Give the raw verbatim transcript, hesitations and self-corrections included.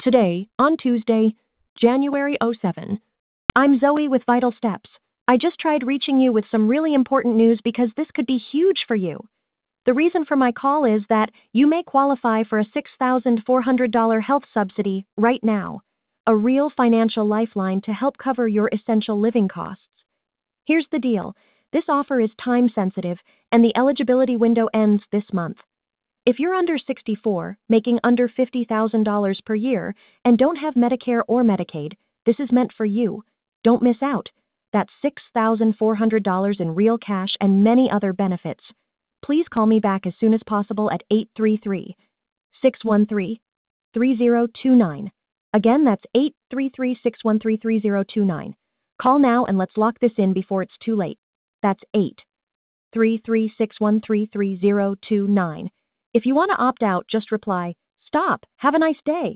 Today, on Tuesday, January seventh, I'm Zoe with Vital Steps. I just tried reaching you with some really important news because this could be huge for you. The reason for my call is that you may qualify for a six thousand four hundred dollars health subsidy right now, a real financial lifeline to help cover your essential living costs. Here's the deal. This offer is time sensitive and the eligibility window ends this month. If you're under sixty-four, making under fifty thousand dollars per year, and don't have Medicare or Medicaid, this is meant for you. Don't miss out. That's six thousand four hundred dollars in real cash and many other benefits. Please call me back as soon as possible at eight three three, six one three, three zero two nine. Again, that's eight three three, six one three, three zero two nine. Call now and let's lock this in before it's too late. That's eight three three, six one three, three zero two nine. If you want to opt out, just reply, "Stop. Have a nice day."